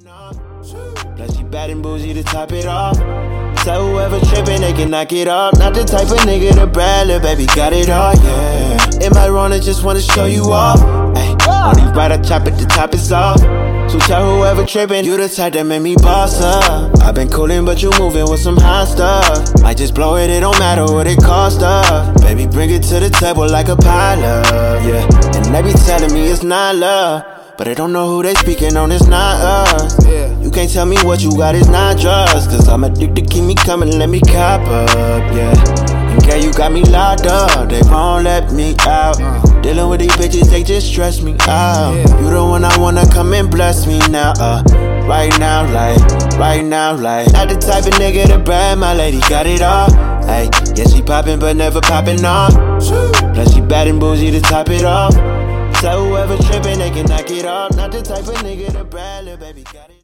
Plus she bad and bougie to top it off. So whoever trippin', they can knock it off. Not the type of nigga to brag, little baby got it all, yeah. Am I wrong? I just wanna show you off. Ay, on these ride, I chop it, the top is off. So tell whoever trippin', you the type that made me boss up. I been coolin', but you movin' with some hot stuff. I just blow it, it don't matter what it cost us. Baby, bring it to the table like a pilot, yeah. And they be telling me it's not love, but I don't know who they speaking on, it's not us. You can't tell me what you got, it's not drugs. Cause I'm addicted, keep me coming, let me cop up, yeah. And girl, you got me locked up, they won't let me out. Dealing with these bitches, they just stress me out. You the one I wanna come and bless me now, right now, like. Not the type of nigga to brag, my lady got it all. Ay, yeah, she poppin' but never poppin' off. Plus she bad and bougie to top it off. So whoever trippin', they can knock it off. Not the type of nigga to brag, little baby got it.